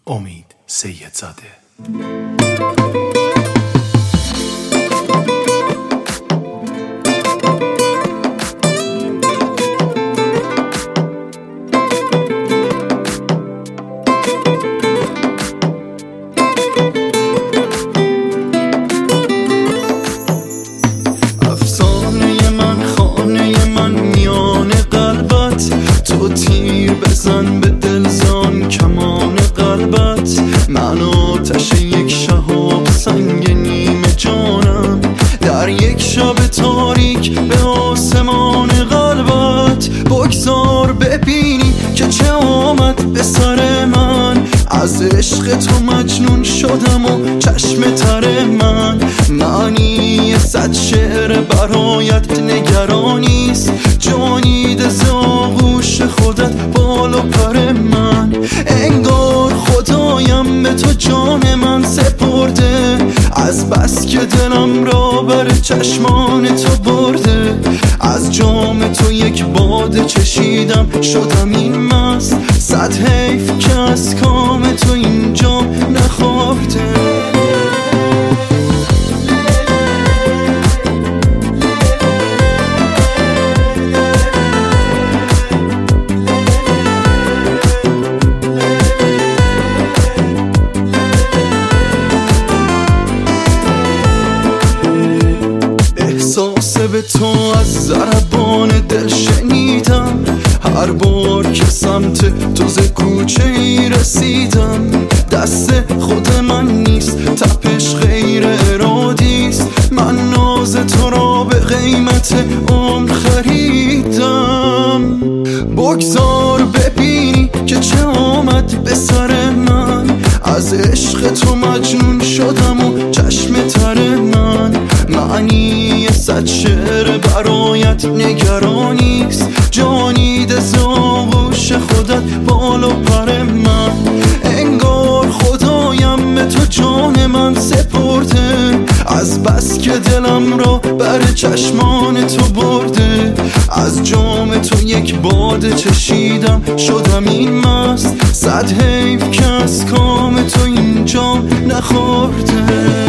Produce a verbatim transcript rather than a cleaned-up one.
امید سیدزاده. افسانه من، خانه من، میان قلبت تو تیر بزن به دلزان کمان قلبت. من آتش یک شهاب سنگ نیمه جانم در یک شب تاریک به آسمان قلبت. بگذار ببینی که چه آمد به سر من، از عشق تو مجنون شدم و چشم تر من. معنی صد شعر برایت نگرانیست، جانیده ز آغوش خودت بال و پر من. انگار خدایم به تو جان من سپرده، از بس که دلم را بر چشمان تو برده. از جام تو یک باده چشیدم شدم این مست، صد حیف که از کام تو این جام نخورده. احساس به تو از ضربان دل شنیدم، هر بار که سمت تو ز کوچه ای رسیدم. دست خود من نیست، تپش غیر ارادیست، من ناز تو را به قیمت عمر خریدم. بگذار ببینی که چه آمد به سر من، از عشق تو مجنون شدم و چشم تر من. معنی صد شعر برایت نگرانیست، جانیده ز آغوش خودت بال و پر من. انگار خدایم به تو جان من سپرده، از بس که دلم را بر چشمان تو برده. از جام تو یک باده چشیدم شدم این مست، صد حیف که از کام تو این جام نخورده.